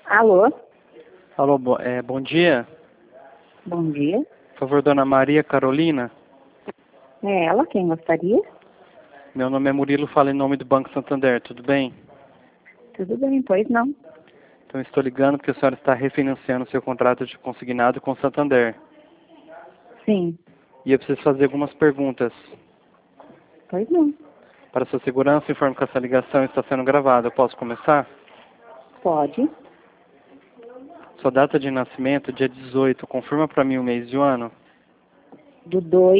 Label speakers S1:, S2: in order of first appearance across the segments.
S1: Alô?
S2: Alô, bom dia.
S1: Bom dia.
S2: Por favor, dona Maria Carolina.
S1: É ela quem gostaria?
S2: Meu nome é Murilo, falo em nome do Banco Santander, tudo bem?
S1: Tudo bem, pois não.
S2: Então estou ligando porque a senhora está refinanciando seu contrato de consignado com o Santander.
S1: Sim,
S2: E eu preciso fazer algumas perguntas.
S1: pois não.
S2: Para sua segurança, informo que essa ligação está sendo gravada. Eu posso começar?
S1: Pode.
S2: Sua data de nascimento, dia 18, confirma para mim o mês e o ano?
S1: Do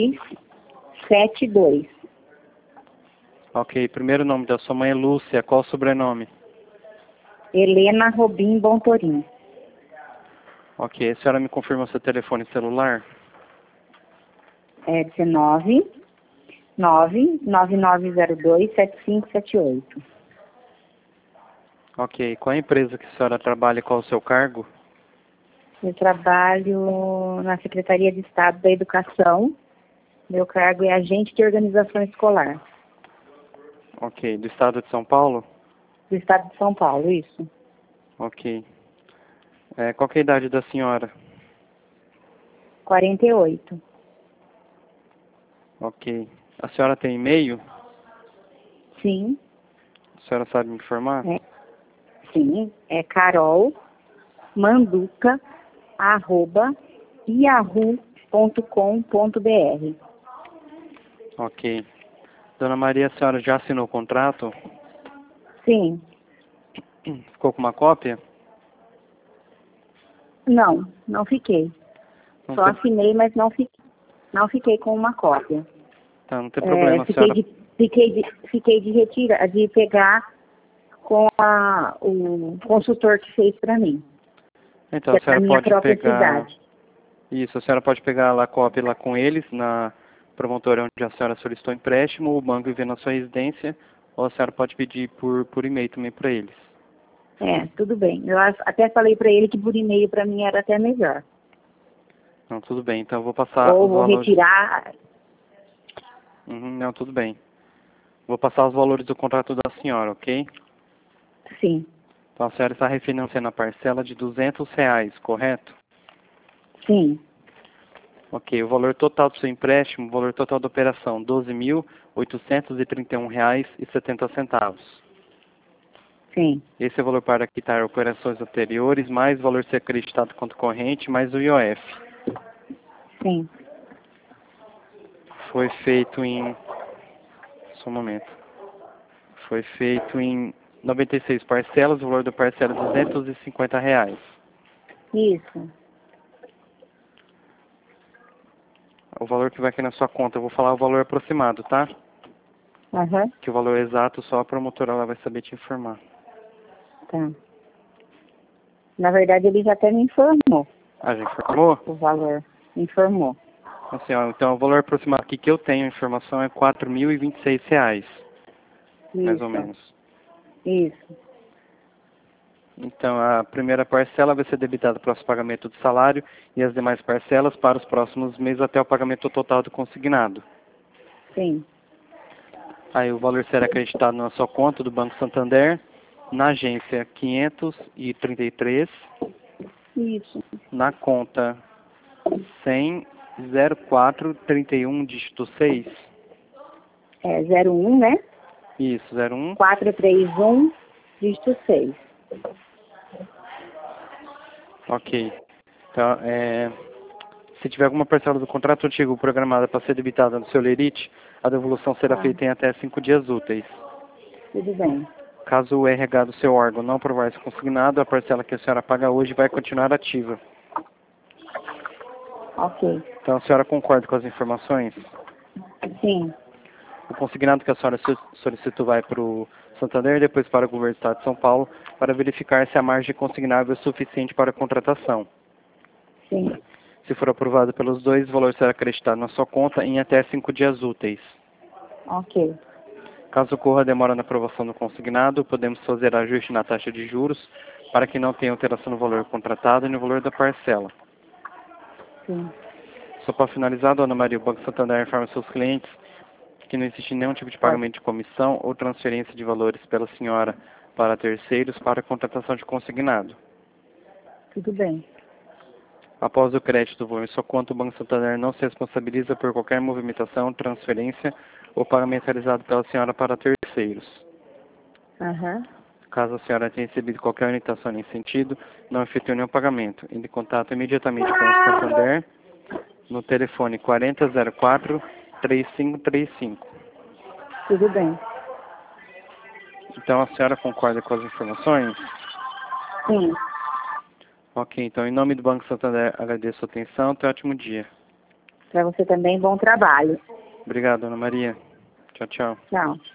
S1: 272.
S2: Ok, primeiro nome da sua mãe é Lúcia, qual o sobrenome?
S1: Helena Robim Bontorim.
S2: Ok, a senhora me confirma seu telefone celular?
S1: É 19 99902 7578.
S2: Ok, qual é a empresa que a senhora trabalha e qual o seu cargo?
S1: Eu trabalho na Secretaria de Estado da Educação. Meu cargo é agente de organização escolar.
S2: Ok, do estado de São Paulo?
S1: Do Estado de São Paulo, isso.
S2: Ok. Qual que é a idade da senhora?
S1: 48.
S2: Ok. A senhora tem e-mail?
S1: Sim,
S2: A senhora sabe me informar?
S1: sim. É carolmanduca@yahoo.com.br.
S2: Ok. Dona Maria, a senhora já assinou o contrato?
S1: Sim.
S2: Ficou com uma cópia?
S1: Não fiquei.
S2: Não
S1: Só
S2: tem,
S1: assinei, mas não fiquei com uma cópia.
S2: tá, não tem problema, a
S1: Fiquei
S2: senhora...
S1: de retirar, de pegar com o consultor que fez para mim,
S2: Então,
S1: que
S2: a
S1: é na
S2: senhora
S1: minha
S2: pode
S1: própria
S2: pegar...
S1: cidade.
S2: Isso, a senhora pode pegar lá a cópia lá com eles, na promotora onde a senhora solicitou empréstimo, o banco envia na sua residência, ou a senhora pode pedir por e-mail também para eles.
S1: Tudo bem. Eu até falei para ele que por e-mail para mim era até melhor.
S2: Não, tudo bem, então eu vou passar
S1: Ou
S2: os
S1: vou
S2: valores...
S1: retirar.
S2: Não, tudo bem. Vou passar os valores do contrato da senhora, ok?
S1: Sim,
S2: Então a senhora está refinanciando a parcela de R$ 200, correto?
S1: sim,
S2: Ok, o valor total do seu empréstimo, o valor total da operação, R$ 12.831,70.
S1: sim,
S2: Esse é o valor para quitar operações anteriores, mais o valor ser acreditado quanto corrente, mais o IOF.
S1: sim.
S2: Foi feito em... Só um momento. Foi feito em 96 parcelas, o valor da parcela é R$ 250.
S1: Isso.
S2: O valor que vai aqui na sua conta, eu vou falar o valor aproximado, tá?
S1: Aham,
S2: Que o valor exato só a promotora ela vai saber te informar.
S1: tá. Na verdade, ele já até me informou
S2: Ah, já informou?
S1: o valor. Informou.
S2: Assim, ó, então o valor aproximado aqui que eu tenho, a informação é R$ 4.026, mais ou
S1: Isso,
S2: menos.
S1: isso.
S2: Então a primeira parcela vai ser debitada para o pagamento do salário e as demais parcelas para os próximos meses até o pagamento total do consignado.
S1: Sim,
S2: Aí o valor será acreditado na sua conta do Banco Santander, na agência 533,
S1: isso.
S2: na conta 100.0431, dígito 6.
S1: É 01, né?
S2: Isso, 01.
S1: 431, dígito 6.
S2: Ok. Então, se tiver alguma parcela do contrato antigo programada para ser debitada no seu lerite, a devolução será
S1: Tá,
S2: feita em até 5 dias úteis.
S1: tudo bem.
S2: Caso o RH do seu órgão não aprovar esse consignado, a parcela que a senhora paga hoje vai continuar ativa.
S1: Ok.
S2: Então, a senhora concorda com as informações?
S1: Sim,
S2: O consignado que a senhora solicitou vai para o Santander e depois para o governo do Estado de São Paulo para verificar se a margem consignável é suficiente para a contratação.
S1: sim.
S2: Se for aprovado pelos dois, o valor será acreditado na sua conta em até 5 dias úteis.
S1: Ok.
S2: Caso ocorra demora na aprovação do consignado, podemos fazer ajuste na taxa de juros para que não tenha alteração no valor contratado e no valor da parcela.
S1: Sim.
S2: Só para finalizar, Dona Maria, o Banco Santander informa seus clientes que não existe nenhum tipo de pagamento de comissão ou transferência de valores pela senhora para terceiros para a contratação de consignado.
S1: Tudo bem.
S2: Após o crédito do em sua conta, o Banco Santander não se responsabiliza por qualquer movimentação, transferência ou pagamento realizado pela senhora para terceiros.
S1: Aham.
S2: Caso a senhora tenha recebido qualquer orientação nesse sentido, não efetue nenhum pagamento. Entre em contato imediatamente com o Santander no telefone 4004-3535.
S1: Tudo bem.
S2: Então a senhora concorda com as informações?
S1: Sim.
S2: Ok, então em nome do Banco Santander agradeço a atenção. Tenha um ótimo dia.
S1: Para você também, bom trabalho.
S2: Obrigado, Ana Maria. Tchau, tchau.
S1: Tchau.